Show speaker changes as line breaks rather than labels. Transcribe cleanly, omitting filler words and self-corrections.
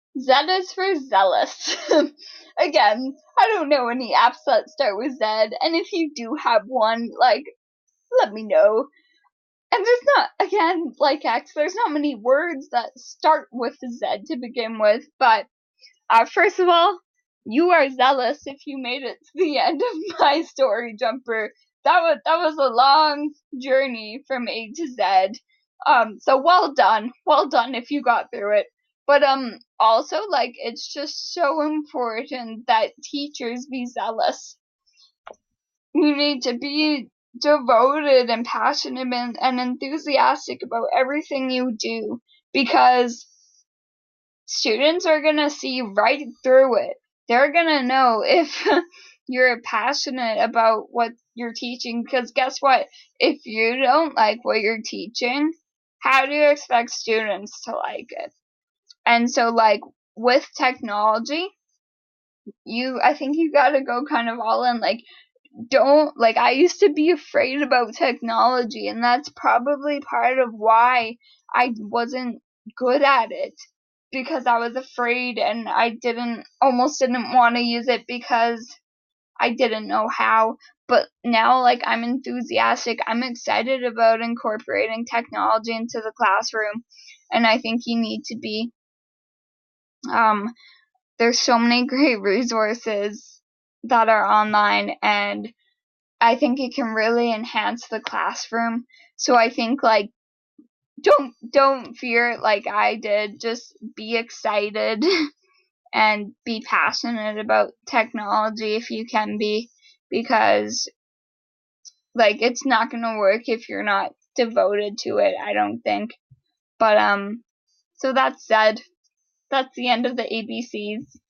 Z is for zealous. Again, I don't know any apps that start with Z, and if you do have one, like, let me know. And there's not, again, like X, there's not many words that start with Z to begin with, but first of all, you are zealous if you made it to the end of my story, Jumper. That was a long journey from A to Z. So well done. Well done if you got through it. But also, like, it's just so important that teachers be zealous. You need to be devoted and passionate and enthusiastic about everything you do, because students are going to see right through it. They're going to know if you're passionate about what you're teaching, because guess what? If you don't like what you're teaching, how do you expect students to like it? And so, like, with technology, I think you got to go kind of all in. Like, don't, like, I used to be afraid about technology, and that's probably part of why I wasn't good at it, because I was afraid and I almost didn't want to use it because I didn't know how. But now, like, I'm enthusiastic. I'm excited about incorporating technology into the classroom, and I think you need to be. There's so many great resources that are online, and I think it can really enhance the classroom. So I think, like, don't fear it like I did. Just be excited and be passionate about technology if you can be, because, like, it's not going to work if you're not devoted to it, I don't think. But so that said, that's the end of the ABCs.